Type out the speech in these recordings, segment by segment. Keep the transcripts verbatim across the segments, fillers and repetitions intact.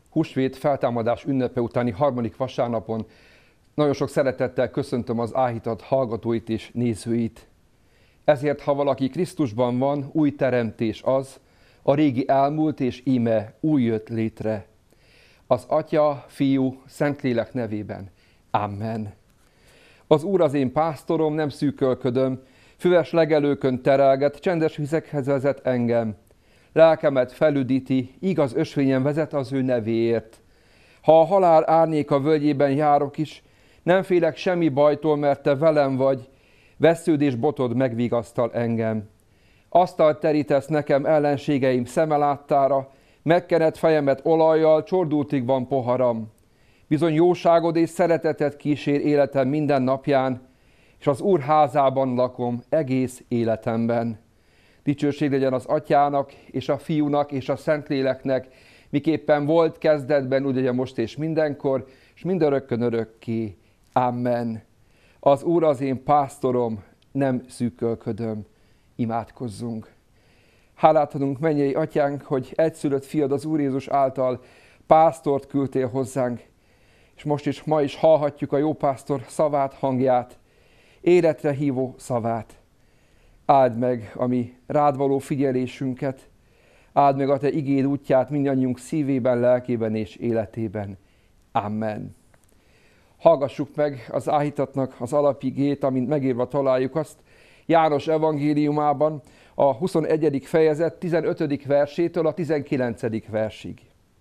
Húsvét feltámadás ünnepe utáni harmadik vasárnapon nagyon sok szeretettel köszöntöm az áhított hallgatóit és nézőit. Ezért, ha valaki Krisztusban van, új teremtés az, a régi elmúlt és íme új jött létre. Az Atya, Fiú, Szentlélek nevében. Amen. Az Úr az én pásztorom, nem szűkölködöm, füves legelőkön terelget, csendes vizekhez vezet engem. Lelkemet felüdíti, igaz ösvényen vezet az ő nevéért. Ha a halál árnyéka völgyében járok is, nem félek semmi bajtól, mert te velem vagy, vessződ és botod megvigasztal engem. Asztalt terítesz nekem ellenségeim szeme láttára, megkened fejemet olajjal, csordultig van poharam. Bizony jóságod és szereteted kísér életem minden napján, és az Úr házában lakom egész életemben. Dicsőség legyen az Atyának, és a Fiúnak, és a Szentléleknek, miképpen volt kezdetben, úgy legyen most és mindenkor, és mindörökkön örökké. Amen. Az Úr az én pásztorom, nem szűkölködöm. Imádkozzunk. Hálát adunk, mennyei Atyánk, hogy egyszülött fiad az Úr Jézus által pásztort küldtél hozzánk, és most is, ma is hallhatjuk a jó pásztor szavát, hangját, életre hívó szavát. Áld meg a mi rád való figyelésünket, áld meg a te igéd útját mindannyiunk szívében, lelkében és életében. Amen. Hallgassuk meg az áhítatnak az alapigét, amint megírva találjuk azt János evangéliumában, a huszonegyedik fejezet tizenötödik versétől a tizenkilencedik versig.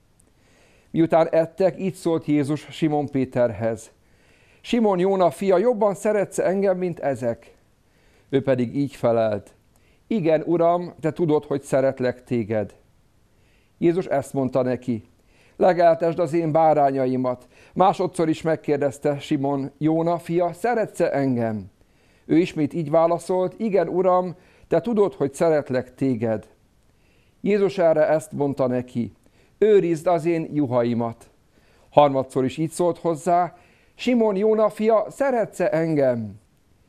Miután ettek, így szólt Jézus Simon Péterhez. Simon, Jóna fia, jobban szeretsz engem, mint ezek? Ő pedig így felelt. Igen, Uram, te tudod, hogy szeretlek téged. Jézus ezt mondta neki. Legeltesd az én bárányaimat. Másodszor is megkérdezte Simon, Jóna fia, szeretsz-e engem? Ő ismét így válaszolt, igen, Uram, te tudod, hogy szeretlek téged. Jézus erre ezt mondta neki, őrizd az én juhaimat. Harmadszor is így szólt hozzá, Simon, Jóna fia, szeretsz-e engem?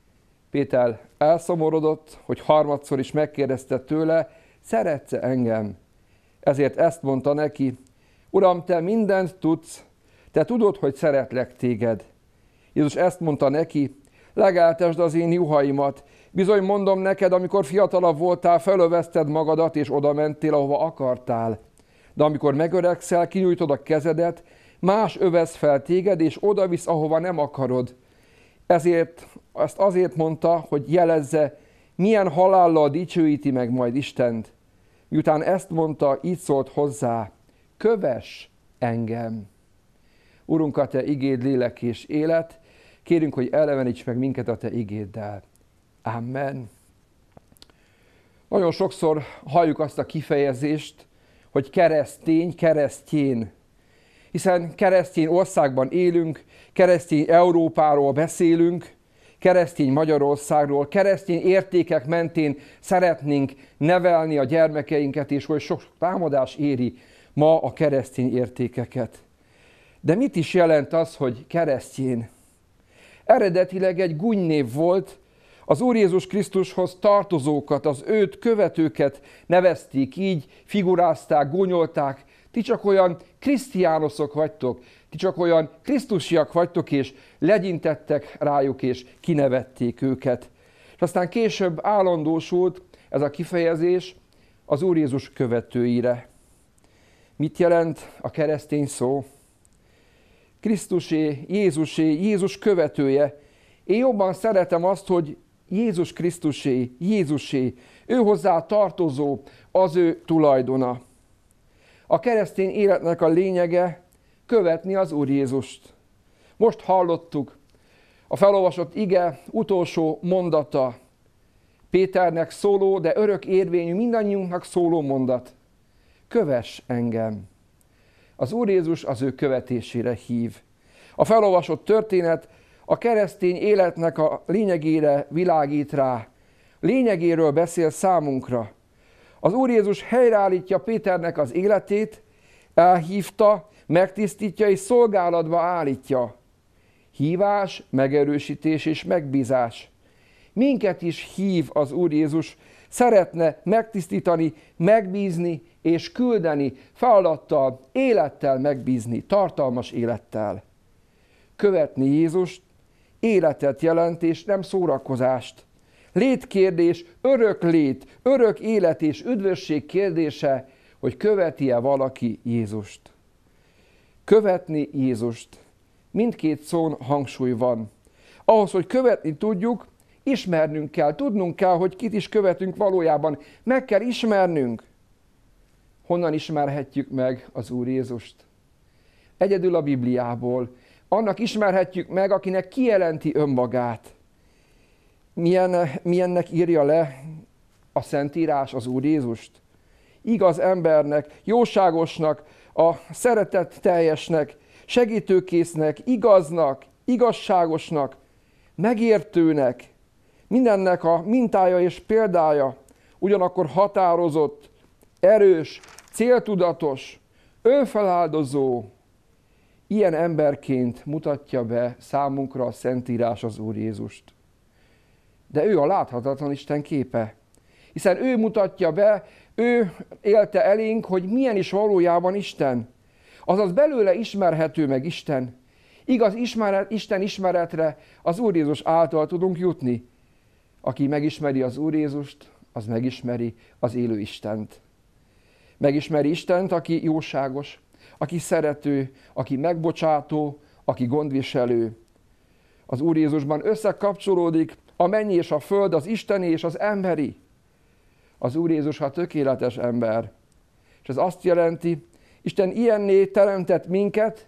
Péter elszomorodott, hogy harmadszor is megkérdezte tőle, szeretsz-e engem? Ezért ezt mondta neki, Uram, te mindent tudsz, te tudod, hogy szeretlek téged. Jézus ezt mondta neki, legeltesd az én juhaimat. Bizony mondom neked, amikor fiatalabb voltál, felövezted magadat, és oda mentél, ahova akartál. De amikor megöregszel, kinyújtod a kezedet, más övez fel téged, és oda visz, ahova nem akarod. Ezért, ezt azért mondta, hogy jelezze, milyen halállal dicsőíti meg majd Istent. Miután ezt mondta, így szólt hozzá, kövess engem. Urunk, a te igéd lélek és élet, kérünk, hogy eleveníts meg minket a te igéddel. Amen. Nagyon sokszor halljuk azt a kifejezést, hogy keresztény, keresztjén. Hiszen keresztény országban élünk, keresztény Európáról beszélünk, keresztény Magyarországról, keresztény értékek mentén szeretnénk nevelni a gyermekeinket, és hogy sok támadás éri ma a keresztény értékeket. De mit is jelent az, hogy keresztjén? Eredetileg egy gúnynév volt, az Úr Jézus Krisztushoz tartozókat, az őt követőket nevezték így, figurázták, gúnyolták. Ti csak olyan krisztiánoszok vagytok, ti csak olyan krisztusiak vagytok, és legyintettek rájuk, és kinevették őket. És aztán később állandósult ez a kifejezés az Úr Jézus követőire. Mit jelent a keresztény szó? Krisztusé, Jézusé, Jézus követője. Én jobban szeretem azt, hogy Jézus Krisztusé, Jézusé, ő hozzá tartozó, az ő tulajdona. A keresztény életnek a lényege követni az Úr Jézust. Most hallottuk a felolvasott ige utolsó mondata, Péternek szóló, de örök érvényű, mindannyiunknak szóló mondat. Kövess engem. Az Úr Jézus az ő követésére hív. A felolvasott történet a keresztény életnek a lényegére világít rá. Lényegéről beszél számunkra. Az Úr Jézus helyreállítja Péternek az életét, elhívta, megtisztítja és szolgálatba állítja. Hívás, megerősítés és megbízás. Minket is hív az Úr Jézus, szeretne megtisztítani, megbízni és küldeni, feladattal, élettel megbízni, tartalmas élettel. Követni Jézust életet jelent, és nem szórakozást. Létkérdés, örök lét, örök élet és üdvösség kérdése, hogy követi-e valaki Jézust. Követni Jézust. Mindkét szón hangsúly van. Ahhoz, hogy követni tudjuk, ismernünk kell, tudnunk kell, hogy kit is követünk valójában. Meg kell ismernünk. Honnan ismerhetjük meg az Úr Jézust? Egyedül a Bibliából. Annak ismerhetjük meg, akinek kijelenti önmagát. Milyen, milyennek írja le a Szentírás az Úr Jézust? Igaz embernek, jóságosnak, a szeretet teljesnek, segítőkésznek, igaznak, igazságosnak, megértőnek, mindennek a mintája és példája, ugyanakkor határozott, erős, céltudatos, önfeláldozó. Ilyen emberként mutatja be számunkra a Szentírás az Úr Jézust. De ő a láthatatlan Isten képe, hiszen ő mutatja be, ő élte elénk, hogy milyen is valójában Isten. Azaz belőle ismerhető meg Isten. Igaz ismeret, Isten ismeretre az Úr Jézus által tudunk jutni. Aki megismeri az Úr Jézust, az megismeri az élő Istent. Megismeri Istent, aki jóságos, aki szerető, aki megbocsátó, aki gondviselő. Az Úr Jézusban összekapcsolódik a mennyi és a föld, az isteni és az emberi. Az Úr Jézus a tökéletes ember. És ez azt jelenti, Isten ilyenné teremtett minket,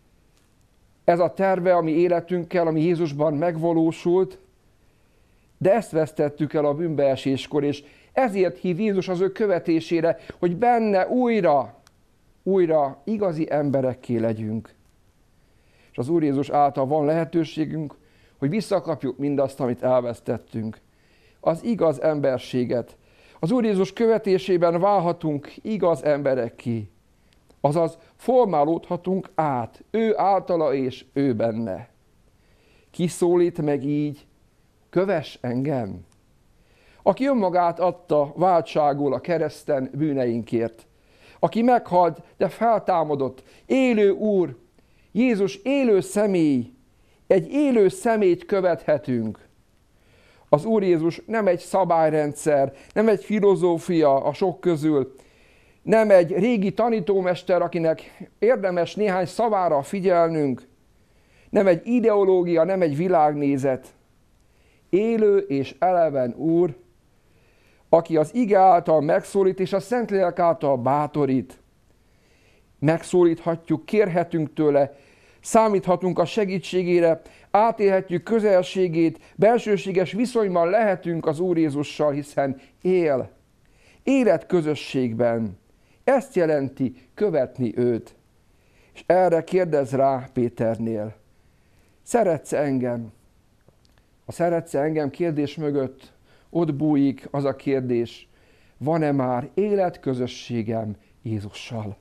ez a terve, ami életünkkel, ami Jézusban megvalósult, de ezt vesztettük el a bűnbeeséskor, és ezért hív Jézus az ő követésére, hogy benne újra, újra igazi emberekké legyünk. És az Úr Jézus által van lehetőségünk, hogy visszakapjuk mindazt, amit elvesztettünk. Az igaz emberséget. Az Úr Jézus követésében válhatunk igaz emberekké. Azaz formálódhatunk át, ő általa és ő benne. Ki szólít meg így, kövess engem? Aki önmagát adta váltságul a kereszten bűneinkért. Aki meghalt, de feltámadott, élő Úr, Jézus élő személy, egy élő személyt követhetünk. Az Úr Jézus nem egy szabályrendszer, nem egy filozófia a sok közül, nem egy régi tanítómester, akinek érdemes néhány szavára figyelnünk, nem egy ideológia, nem egy világnézet. Élő és eleven Úr, aki az ige által megszólít, és a Szentlélek által bátorít. Megszólíthatjuk, kérhetünk tőle, számíthatunk a segítségére, átélhetjük közelségét, belsőséges viszonyban lehetünk az Úr Jézussal, hiszen él. Életközösségben. Ezt jelenti követni őt. És erre kérdez rá Péternél. Szeretsz engem? A szeretsz engem kérdés mögött ott bújik az a kérdés, van-e már életközösségem Jézussal?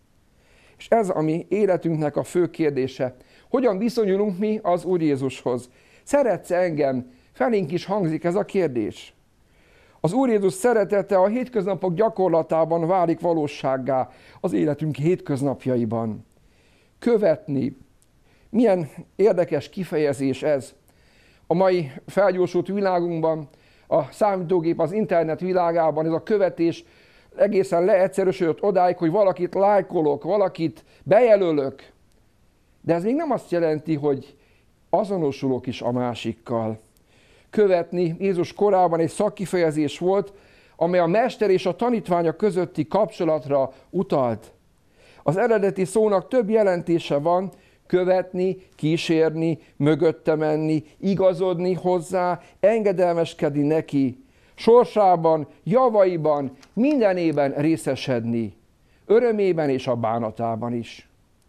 És ez a mi életünknek a fő kérdése. Hogyan viszonyulunk mi az Úr Jézushoz? Szeretsz engem? Felénk is hangzik ez a kérdés. Az Úr Jézus szeretete a hétköznapok gyakorlatában válik valósággá az életünk hétköznapjaiban. Követni. Milyen érdekes kifejezés ez. A mai felgyorsult világunkban, a számítógép, az internet világában ez a követés egészen leegyszerűsödött odáig, hogy valakit lájkolok, valakit bejelölök. De ez még nem azt jelenti, hogy azonosulok is a másikkal. Követni Jézus korában egy szakkifejezés volt, amely a mester és a tanítványa közötti kapcsolatra utalt. Az eredeti szónak több jelentése van, követni, kísérni, mögötte menni, igazodni hozzá, engedelmeskedni neki, sorsában, javaiban, mindenében részesedni, örömében és a bánatában is.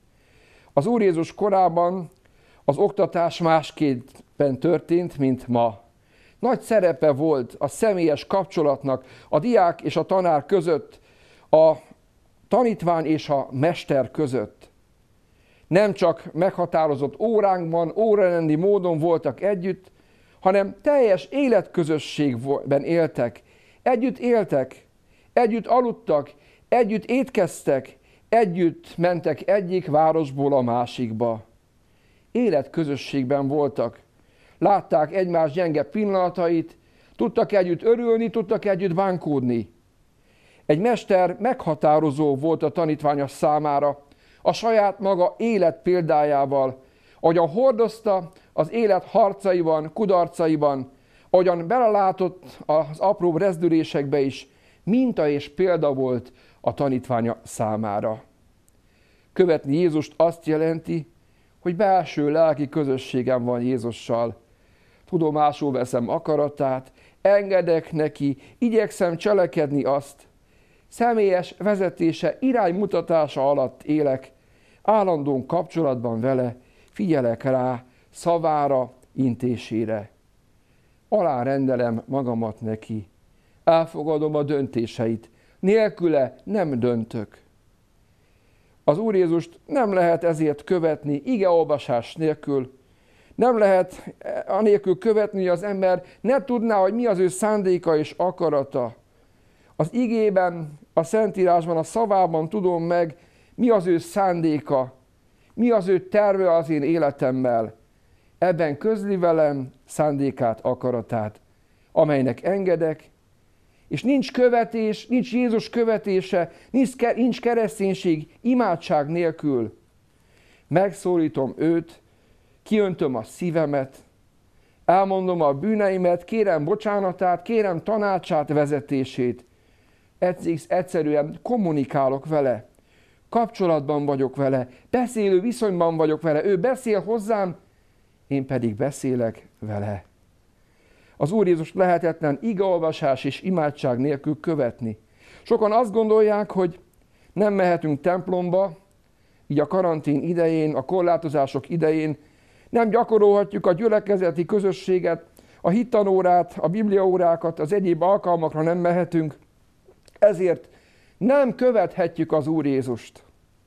Az Úr Jézus korában az oktatás másképpen történt, mint ma. Nagy szerepe volt a személyes kapcsolatnak a diák és a tanár között, a tanítvány és a mester között. Nem csak meghatározott óránkban, órarendi módon voltak együtt, hanem teljes életközösségben éltek. Együtt éltek, együtt aludtak, Együtt étkeztek, együtt mentek egyik városból a másikba. Életközösségben voltak. Látták egymás gyenge pillanatait, tudtak együtt örülni, tudtak együtt bánkódni. Egy mester meghatározó volt a tanítványa számára, a saját maga élet példájával, ahogyan hordozta az élet harcaiban, kudarcaiban, ahogyan belelátott az apró rezdülésekbe is, minta és példa volt a tanítványa számára. Követni Jézust azt jelenti, hogy belső lelki közösségem van Jézussal. Tudomásul veszem akaratát, engedek neki, igyekszem cselekedni azt. Személyes vezetése, iránymutatása alatt élek, állandóan kapcsolatban vele, figyelek rá, szavára, intésére. Alárendelem magamat neki, elfogadom a döntéseit, nélküle nem döntök. Az Úr Jézust nem lehet ezért követni igeolvasás nélkül, nem lehet anélkül követni, hogy az ember ne tudná, hogy mi az ő szándéka és akarata. Az igében, a Szentírásban, a szavában tudom meg, mi az ő szándéka, mi az ő terve az én életemmel. Ebben közli velem szándékát, akaratát, amelynek engedek, és nincs követés, nincs Jézus követése, nincs kereszténység imádság nélkül. Megszólítom őt, kiöntöm a szívemet, elmondom a bűneimet, kérem bocsánatát, kérem tanácsát, vezetését. Egyszerűen kommunikálok vele, kapcsolatban vagyok vele, beszélő viszonyban vagyok vele, ő beszél hozzám, én pedig beszélek vele. Az Úr Jézus lehetetlen igeolvasás és imádság nélkül követni. Sokan azt gondolják, hogy nem mehetünk templomba, így a karantén idején, a korlátozások idején, nem gyakorolhatjuk a gyülekezeti közösséget, a hittanórát, a bibliaórákat, az egyéb alkalmakra nem mehetünk, ezért nem követhetjük az Úr Jézust.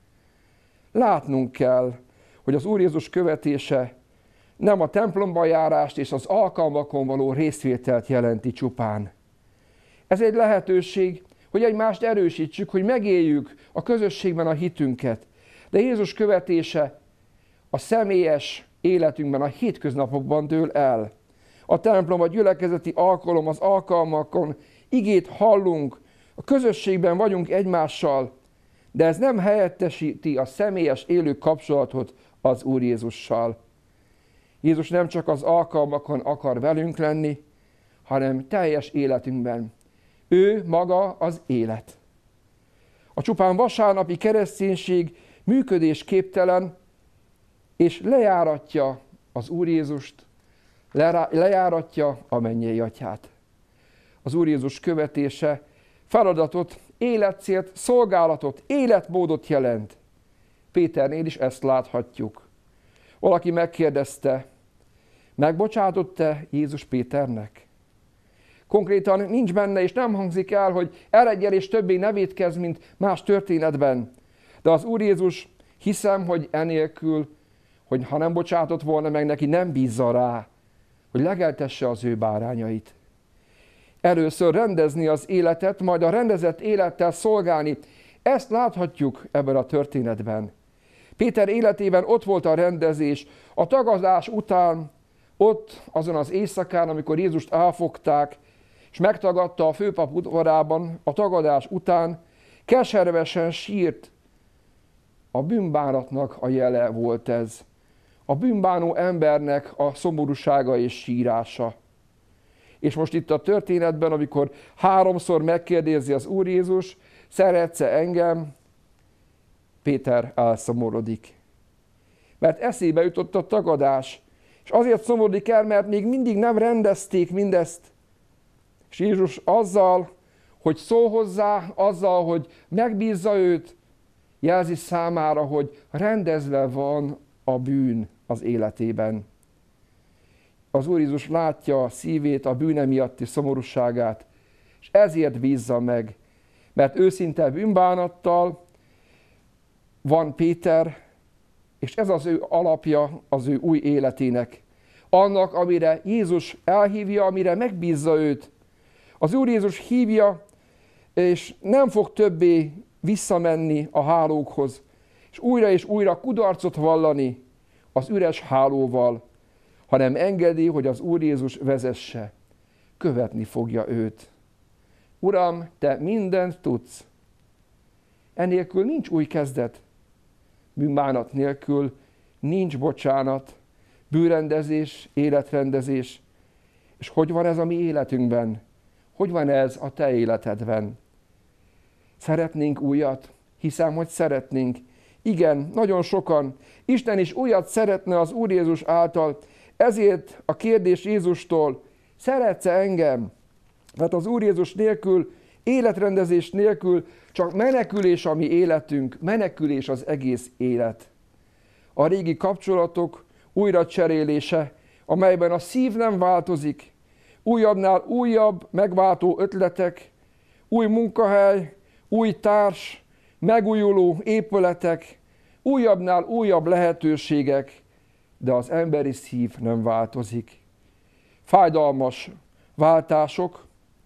Látnunk kell, hogy az Úr Jézus követése nem a templomba járást és az alkalmakon való részvételt jelenti csupán. Ez egy lehetőség, hogy egymást erősítsük, hogy megéljük a közösségben a hitünket. De Jézus követése a személyes életünkben, a hétköznapokban dől el. A templom, a gyülekezeti alkalom, az alkalmakon igét hallunk, a közösségben vagyunk egymással, de ez nem helyettesíti a személyes élő kapcsolatot az Úr Jézussal. Jézus nem csak az alkalmakon akar velünk lenni, hanem teljes életünkben. Ő maga az élet. A csupán vasárnapi kereszténység működésképtelen, és lejáratja az Úr Jézust, lejáratja a mennyei Atyát. Az Úr Jézus követése feladatot, életcélt, szolgálatot, életmódot jelent. Péternél is ezt láthatjuk. Valaki megkérdezte, megbocsátott-e Jézus Péternek? Konkrétan nincs benne, és nem hangzik el, hogy eredjél és többé ne vétkezz, mint más történetben. De az Úr Jézus, hiszem, hogy enélkül, hogy ha nem bocsátott volna meg neki, nem bízza rá, hogy legeltesse az ő bárányait. Először rendezni az életet, majd a rendezett élettel szolgálni. Ezt láthatjuk ebben a történetben. Péter életében ott volt a rendezés, a tagadás után, ott azon az éjszakán, amikor Jézust elfogták, és megtagadta a főpap udvarában, a tagadás után, keservesen sírt. A bűnbánatnak a jele volt ez. A bűnbánó embernek a szomorúsága és sírása. És most itt a történetben, amikor háromszor megkérdezi az Úr Jézus, szeretsz-e engem? Péter elszomorodik. Mert eszébe jutott a tagadás. És azért szomorodik el, mert még mindig nem rendezték mindezt. És Jézus azzal, hogy szól hozzá, azzal, hogy megbízza őt, jelzi számára, hogy rendezve van a bűn az életében. Az Úr Jézus látja a szívét, a bűne miatti szomorúságát, és ezért bízza meg, mert őszinte bűnbánattal van Péter, és ez az ő alapja az ő új életének. Annak, amire Jézus elhívja, amire megbízza őt. Az Úr Jézus hívja, és nem fog többé visszamenni a hálókhoz, és újra és újra kudarcot vallani az üres hálóval, hanem engedi, hogy az Úr Jézus vezesse, követni fogja őt. Uram, te mindent tudsz. Enélkül nincs új kezdet. Bűnbánat nélkül nincs bocsánat, bűnrendezés, életrendezés. És hogy van ez a mi életünkben? Hogy van ez a te életedben? Szeretnénk újat? Hiszem, hogy szeretnénk. Igen, nagyon sokan. Isten is újat szeretne az Úr Jézus által. Ezért a kérdés Jézustól, szeretsz-e engem? Mert az Úr Jézus nélkül, életrendezés nélkül csak menekülés a mi életünk, menekülés az egész élet. A régi kapcsolatok újra cserélése, amelyben a szív nem változik, újabbnál újabb megváltó ötletek, új munkahely, új társ, megújuló épületek, újabbnál újabb lehetőségek, de az emberi szív nem változik. Fájdalmas váltások,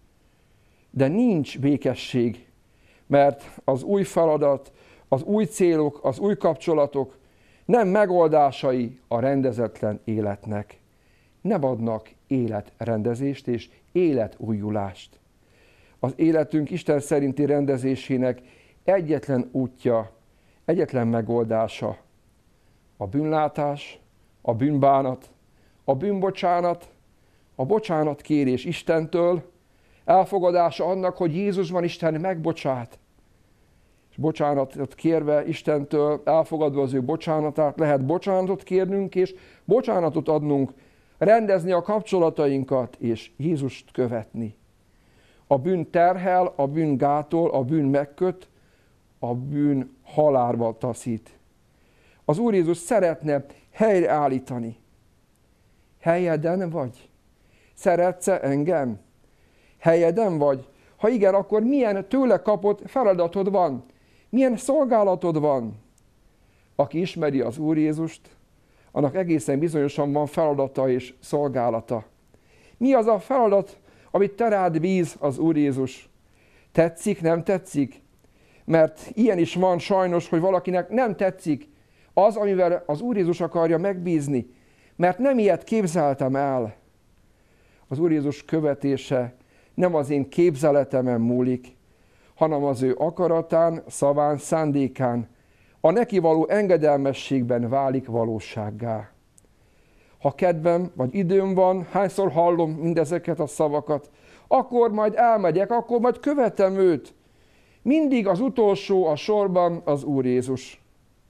de nincs békesség, mert az új feladat, az új célok, az új kapcsolatok nem megoldásai a rendezetlen életnek. Nem adnak életrendezést és életújulást. Az életünk Isten szerinti rendezésének egyetlen útja, egyetlen megoldása a bűnlátás, a bűnbánat, a bűnbocsánat, a bocsánatkérés Istentől, elfogadása annak, hogy Jézusban Isten megbocsát. És bocsánatot kérve Istentől, elfogadva az ő bocsánatát, lehet bocsánatot kérnünk, és bocsánatot adnunk, rendezni a kapcsolatainkat, és Jézust követni. A bűn terhel, a bűn gátol, a bűn megköt, a bűn halálba taszít. Az Úr Jézus szeretne helyreállítani. Helyeden vagy? Szeretsz-e engem? Helyeden vagy? Ha igen, akkor milyen tőle kapott feladatod van? Milyen szolgálatod van? Aki ismeri az Úr Jézust, annak egészen bizonyosan van feladata és szolgálata. Mi az a feladat, amit te rád bíz az Úr Jézus? Tetszik, nem tetszik? Mert ilyen is van sajnos, hogy valakinek nem tetszik az, amivel az Úr Jézus akarja megbízni, mert nem ilyet képzeltem el. Az Úr Jézus követése nem az én képzeletemen múlik, hanem az ő akaratán, szaván, szándékán, a neki való engedelmességben válik valósággá. Ha kedvem vagy időm van, hányszor hallom mindezeket a szavakat, akkor majd elmegyek, akkor majd követem őt. Mindig az utolsó a sorban az Úr Jézus.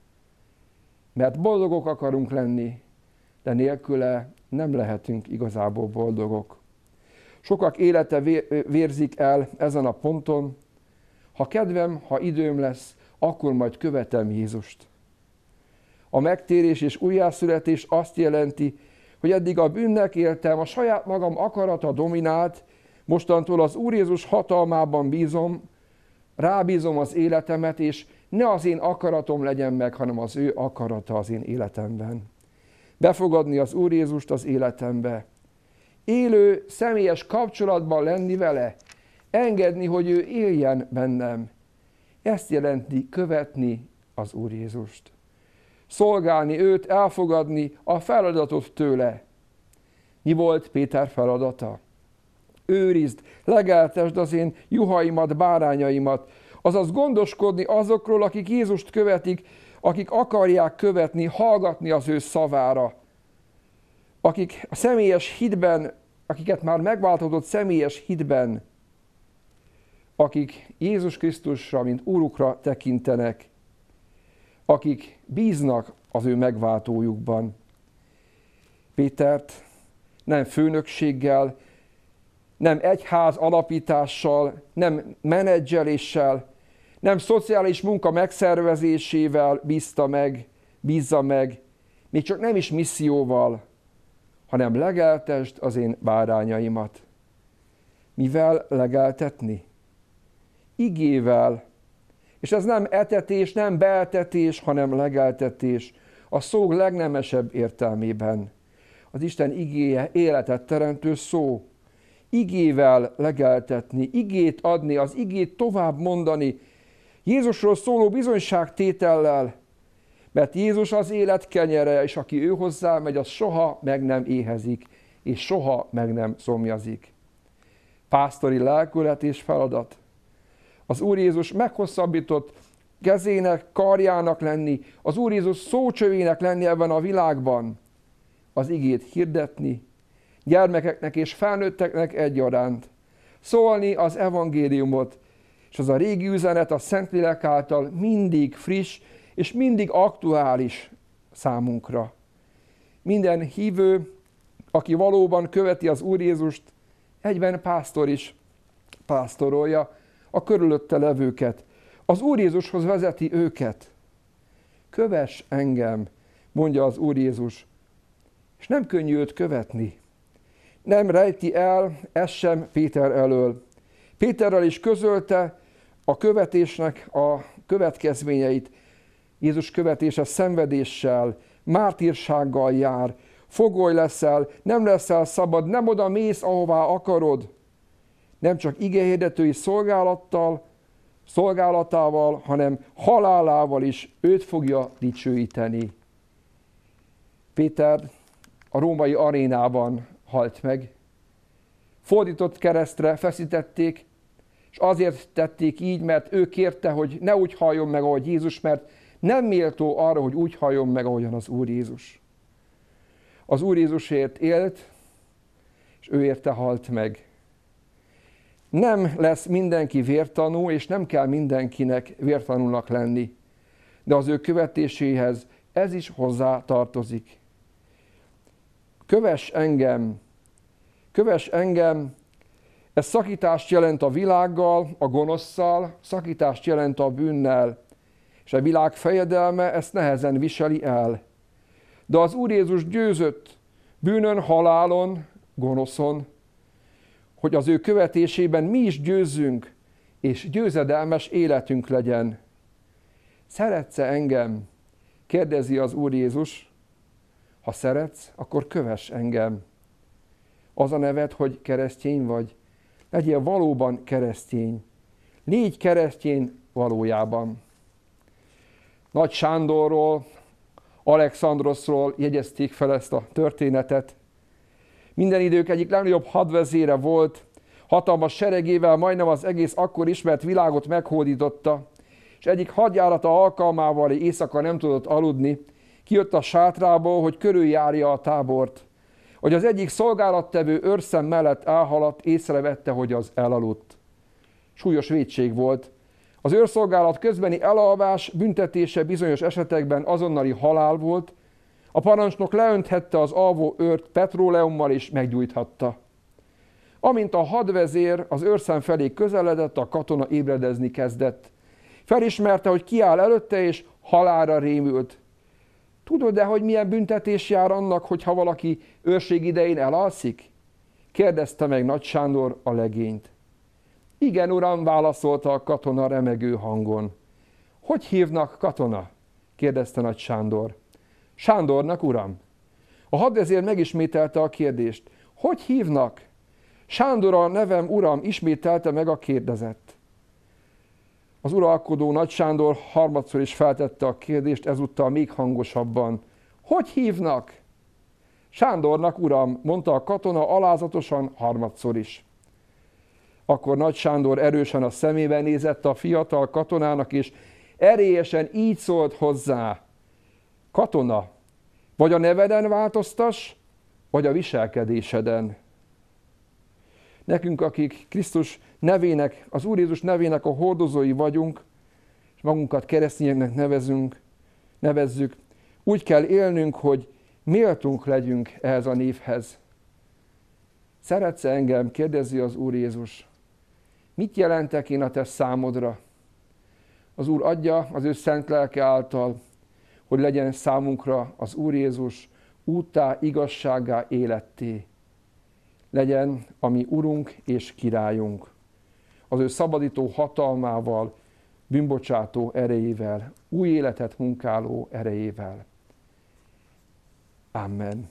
Mert boldogok akarunk lenni, de nélküle nem lehetünk igazából boldogok. Sokak élete vérzik el ezen a ponton. Ha kedvem, ha időm lesz, akkor majd követem Jézust. A megtérés és újjászületés azt jelenti, hogy eddig a bűnnek éltem, a saját magam akarata dominált, mostantól az Úr Jézus hatalmában bízom, rábízom az életemet, és ne az én akaratom legyen meg, hanem az ő akarata az én életemben. Befogadni az Úr Jézust az életembe. Élő, személyes kapcsolatban lenni vele, engedni, hogy ő éljen bennem. Ezt jelenti követni az Úr Jézust. Szolgálni őt, elfogadni a feladatot tőle. Mi volt Péter feladata? Őrizd, legeltesd az én juhaimat, bárányaimat, azaz gondoskodni azokról, akik Jézust követik, akik akarják követni, hallgatni az ő szavára, akik a személyes hitben, akiket már megváltatott személyes hitben, akik Jézus Krisztusra, mint Úrukra tekintenek, akik bíznak az ő megváltójukban. Pétert nem főnökséggel, nem egyház alapítással, nem menedzseléssel, nem szociális munka megszervezésével bízta meg, bízza meg, még csak nem is misszióval, hanem legeltesd az én bárányaimat. Mivel legeltetni? Igével. És ez nem etetés, nem beetetés, hanem legeltetés. A szó legnemesebb értelmében. Az Isten igéje életet teremtő szó. Igével legeltetni, igét adni, az igét tovább mondani. Jézusról szóló bizonyságtétellel, mert Jézus az élet kenyere, és aki ő hozzá megy, az soha meg nem éhezik, és soha meg nem szomjazik. Pásztori lelkület és feladat. Az Úr Jézus meghosszabbított kezének, karjának lenni, az Úr Jézus szócsövének lenni ebben a világban, az igét hirdetni, gyermekeknek és felnőtteknek egyaránt, szólni az evangéliumot, és az a régi üzenet a Szentlélek által mindig friss és mindig aktuális számunkra. Minden hívő, aki valóban követi az Úr Jézust, egyben pásztor is pásztorolja a körülötte levőket. Az Úr Jézushoz vezeti őket. Kövess engem, mondja az Úr Jézus. És nem könnyű őt követni. Nem rejti el ezt sem Péter elől. Péterrel is közölte a követésnek a következményeit. Jézus követése szenvedéssel, mártírsággal jár, fogoly leszel, nem leszel szabad, nem oda mész, ahová akarod. Nem csak igehirdetői szolgálattal, szolgálatával, hanem halálával is őt fogja dicsőíteni. Péter a római arénában halt meg. Fordított keresztre feszítették, és azért tették így, mert ő kérte, hogy ne úgy halljon meg, ahogy Jézus, mert nem méltó arra, hogy úgy halljon meg, ahogyan az Úr Jézus. Az Úr Jézusért élt, és ő érte halt meg. Nem lesz mindenki vértanú, és nem kell mindenkinek vértanúnak lenni, de az ő követéséhez ez is hozzá tartozik. Kövess engem, kövess engem, ez szakítást jelent a világgal, a gonoszszal, szakítást jelent a bűnnel, és a világ fejedelme ezt nehezen viseli el. De az Úr Jézus győzött bűnön, halálon, gonoszon, hogy az ő követésében mi is győzzünk, és győzedelmes életünk legyen. Szeretsz-e engem? Kérdezi az Úr Jézus. Ha szeretsz, akkor kövess engem. Az a neved, hogy keresztény vagy. Legyél valóban keresztény. Légy keresztény valójában. Nagy Sándorról, Alexandroszról jegyezték fel ezt a történetet. Minden idők egyik legnagyobb hadvezére volt, hatalmas seregével majdnem az egész akkor ismert világot meghódította, és egyik hadjárata alkalmával éjszaka nem tudott aludni, kijött a sátrából, hogy körüljárja a tábort. Hogy az egyik szolgálattevő őrszem mellett elhaladt, észrevette, hogy az elaludt. Súlyos vétség volt. Az őrszolgálat közbeni elalvás büntetése bizonyos esetekben azonnali halál volt, a parancsnok leönthette az alvó őrt petróleummal és meggyújthatta. Amint a hadvezér az őrszem felé közeledett, a katona ébredezni kezdett. Felismerte, hogy kiáll előtte, és halálra rémült. Tudod-e, hogy milyen büntetés jár annak, hogyha valaki őrség idején elalszik? Kérdezte meg Nagy Sándor a legényt. Igen, uram, válaszolta a katona remegő hangon. Hogy hívnak, katona? Kérdezte Nagy Sándor. Sándornak, uram. A hadvezér megismételte a kérdést. Hogy hívnak? Sándor a nevem, uram, ismételte meg a kérdezett. Az uralkodó Nagy Sándor harmadszor is feltette a kérdést, ezúttal még hangosabban. Hogy hívnak? Sándornak, uram, mondta a katona alázatosan harmadszor is. Akkor Nagy Sándor erősen a szemébe nézett a fiatal katonának, és erélyesen így szólt hozzá. Katona, vagy a neveden változtass, vagy a viselkedéseden. Nekünk, akik Krisztus nevének, az Úr Jézus nevének a hordozói vagyunk, és magunkat keresztényeknek nevezünk, nevezzük, úgy kell élnünk, hogy méltunk legyünk ehhez a névhez. Szeretsz engem? Kérdezi az Úr Jézus. Mit jelentek én a te számodra? Az Úr adja az ő szent lelke által, hogy legyen számunkra az Úr Jézus úttá, igazságá, életté. Legyen a mi Urunk és Királyunk. Az ő szabadító hatalmával, bűnbocsátó erejével, új életet munkáló erejével. Amen.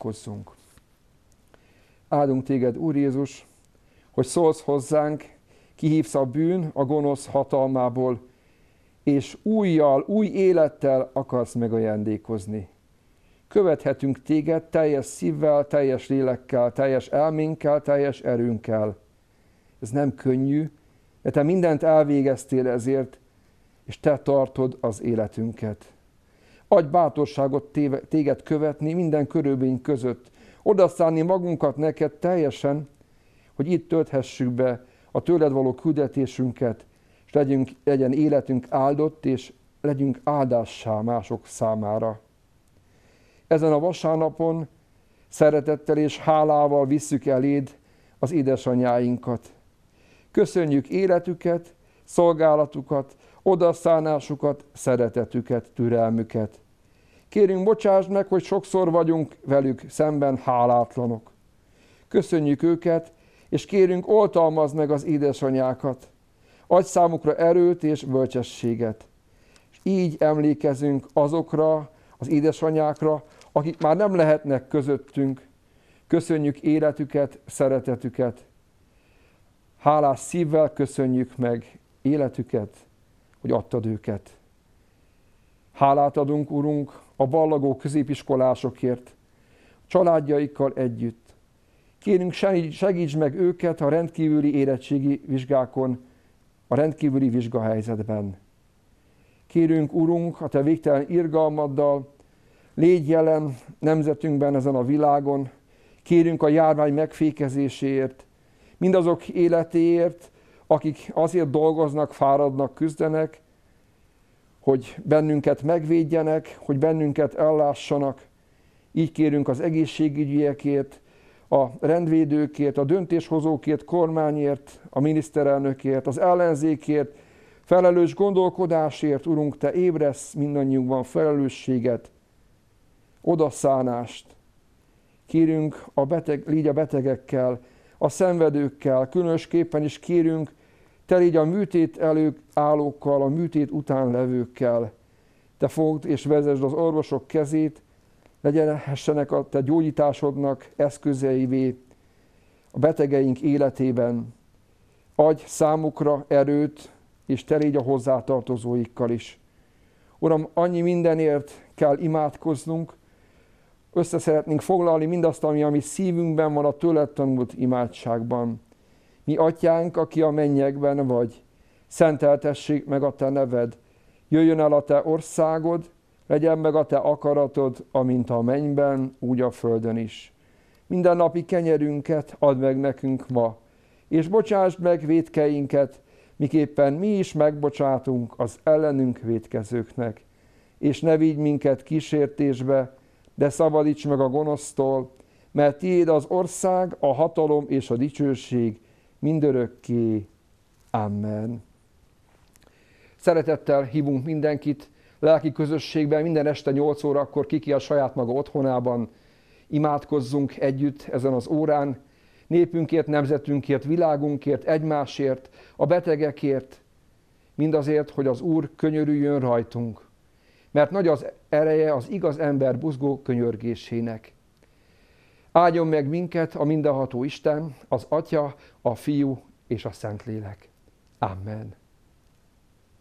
Imádkozzunk. Áldunk téged, Úr Jézus, hogy szólsz hozzánk, kihívsz a bűn, a gonosz hatalmából, és újjal, új élettel akarsz megajándékozni. Követhetünk téged teljes szívvel, teljes lélekkel, teljes elménkkel, teljes erőnkkel. Ez nem könnyű, de te mindent elvégeztél ezért, és te tartod az életünket. Adj bátorságot téged követni minden körülmény között, odaszánni magunkat neked teljesen, hogy itt tölthessük be a tőled való küldetésünket, és legyünk, legyen életünk áldott, és legyünk áldássá mások számára. Ezen a vasárnapon szeretettel és hálával visszük eléd az édesanyáinkat. Köszönjük életüket, szolgálatukat, odaszánásukat, szeretetüket, türelmüket. Kérünk, bocsásd meg, hogy sokszor vagyunk velük szemben hálátlanok. Köszönjük őket, és kérünk, oltalmazd meg az édesanyákat. Adj számukra erőt és bölcsességet. És így emlékezünk azokra az édesanyákra, akik már nem lehetnek közöttünk. Köszönjük életüket, szeretetüket. Hálás szívvel köszönjük meg életüket, hogy adtad őket. Hálát adunk, Urunk, a ballagó középiskolásokért, családjaikkal együtt. Kérünk, segíts meg őket a rendkívüli érettségi vizsgákon, a rendkívüli vizsgahelyzetben. Kérünk, Urunk, a te végtelen irgalmaddal, légy jelen nemzetünkben, ezen a világon. Kérünk a járvány megfékezéséért, mindazok életéért, akik azért dolgoznak, fáradnak, küzdenek, hogy bennünket megvédjenek, hogy bennünket ellássanak. Így kérünk az egészségügyiekért, a rendvédőkért, a döntéshozókért, kormányért, a miniszterelnökért, az ellenzékért, felelős gondolkodásért, Urunk, te ébresz mindannyiunkban felelősséget, odaszánást. Kérünk, a beteg, légy a betegekkel, a szenvedőkkel, különösképpen is kérünk, te légy a műtét előtt állókkal, a műtét után levőkkel. Te fogd és vezesd az orvosok kezét, legyenessenek a te gyógyításodnak eszközeivé a betegeink életében. Adj számukra erőt, és te légy a hozzátartozóikkal is. Uram, annyi mindenért kell imádkoznunk, össze szeretnénk foglalni mindazt, ami a mi szívünkben van a tőled tanult imádságban. Mi atyánk, aki a mennyekben vagy, szenteltessék meg a te neved, jöjjön el a te országod, legyen meg a te akaratod, amint a mennyben, úgy a földön is. Minden napi kenyerünket add meg nekünk ma, és bocsásd meg vétkeinket, miképpen mi is megbocsátunk az ellenünk vétkezőknek. És ne vigy minket kísértésbe, de szabadíts meg a gonosztól, mert tiéd az ország, a hatalom és a dicsőség mindörökké. Amen. Szeretettel hívunk mindenkit lelki közösségben, minden este nyolc órakor kiki a saját maga otthonában. Imádkozzunk együtt ezen az órán, népünkért, nemzetünkért, világunkért, egymásért, a betegekért, mindazért, hogy az Úr könyörüljön rajtunk. Mert nagy az ereje az igaz ember buzgó könyörgésének. Áldjon meg minket a mindenható Isten, az Atya, a Fiú és a Szentlélek. Amen.